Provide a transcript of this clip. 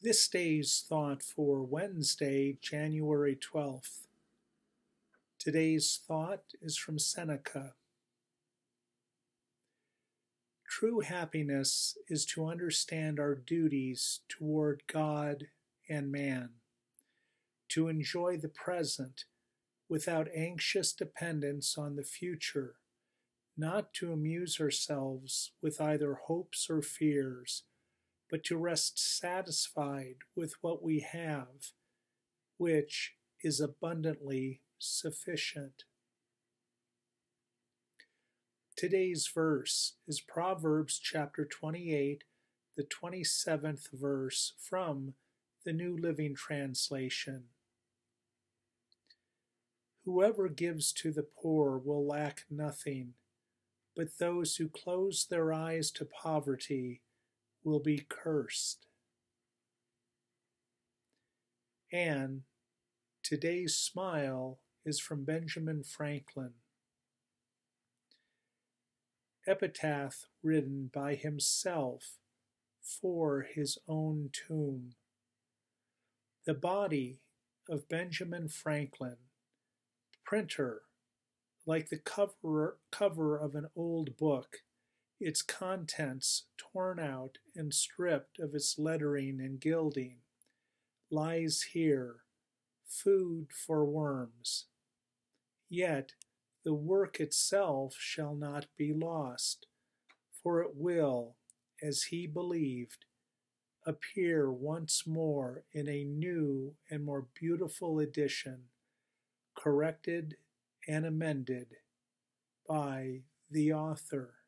This day's thought for Wednesday, January 12th. Today's thought is from Seneca. True happiness is to understand our duties toward God and man, to enjoy the present without anxious dependence on the future, not to amuse ourselves with either hopes or fears, but to rest satisfied with what we have, which is abundantly sufficient. Today's verse is Proverbs chapter 28, the 27th verse from the New Living Translation. Whoever gives to the poor will lack nothing, but those who close their eyes to poverty will be cursed. And today's smile is from Benjamin Franklin. Epitaph written by himself for his own tomb. The body of Benjamin Franklin, printer, like the cover of an old book, its contents torn out and stripped of its lettering and gilding, lies here, food for worms. Yet the work itself shall not be lost, for it will, as he believed, appear once more in a new and more beautiful edition, corrected and amended by the author.